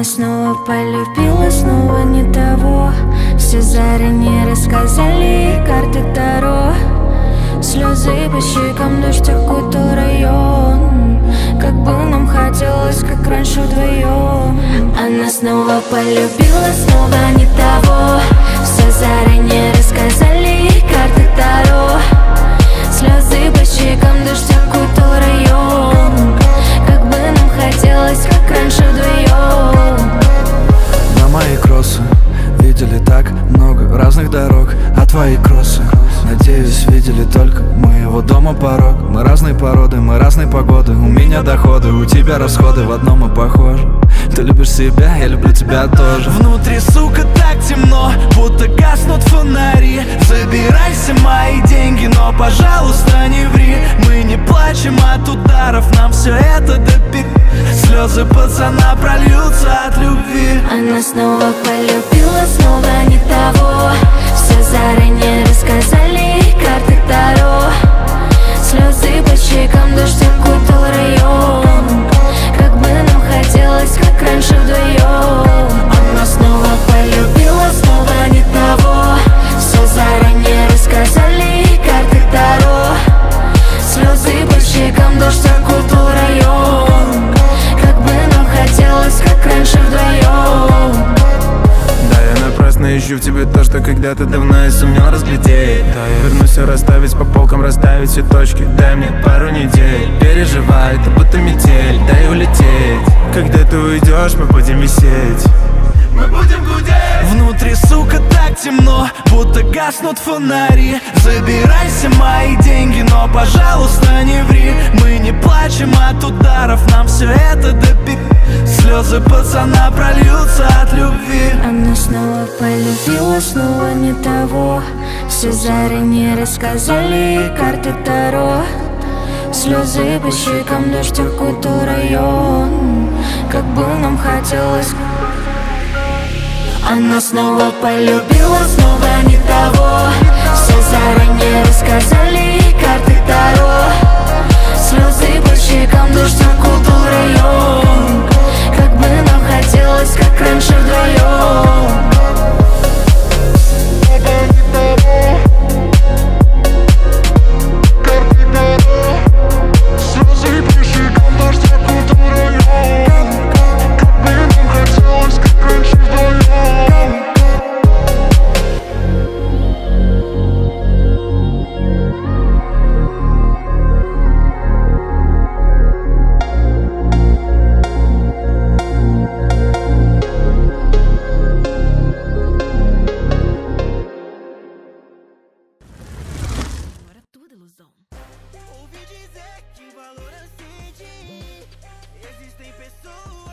снова полюбила, снова не того. Все заранее рассказали, карты Таро. Слезы по щекам, дождь окутал район. Как бы нам хотелось, как раньше вдвоем. Она снова полюбила, снова не того. Все заранее рассказали, карты Таро. Слезы по щекам, дождь окутал район. Как бы нам хотелось, как раньше вдвоем. На мои кроссы видели так много разных дорог, а твои кроссы, надеюсь, видели только моего дома порог. Мы разные породы, мы разные погоды. У меня доходы, у тебя расходы, в одном мы похожи. Ты любишь себя, я люблю тебя тоже. Внутри, сука, так темно, будто гаснут фонари. Забирайся мои деньги, но, пожалуйста, не ври. Мы не плачем от ударов, нам все это допи. Слезы пацана прольются от любви. Она снова полюбила, снова не того. Все заранее рассказали, карты Таро. Слезы по щекам, дождь окутал район. Как бы нам хотелось, как раньше вдвоем. Она снова полюбила, снова не того. Все заранее рассказали, карты Таро. Слезы по щекам, дождь окутал район. Как бы нам хотелось, как раньше вдвоем. Да, я напрасно ищу в тебе то, что когда-то давно я сумел разглядеть. Да, я вернусь расставить по полкам, расставить все точки. Дай мне пару недель, переживай, это будто метель. Дай улететь, когда ты уйдешь, мы будем висеть. Мы будем гудеть. Внутри, сука, так темно, будто гаснут фонари. Забирайся мои деньги, но, пожалуйста, не ври. Мы не плачем от ударов, нам все это допи. Слезы пацана прольются от любви. Она снова полюбила, снова не того. Все заранее рассказали, карты Таро. Слезы по щекам, дождь окутал район. Как бы нам хотелось. Она снова полюбила, снова не того. Все заранее рассказали, карты Таро. Слезы по щекам, дождь окутал район. Как бы нам хотелось, как раньше вдвоем. Ouvi dizer que o valor é assim. Existem pessoas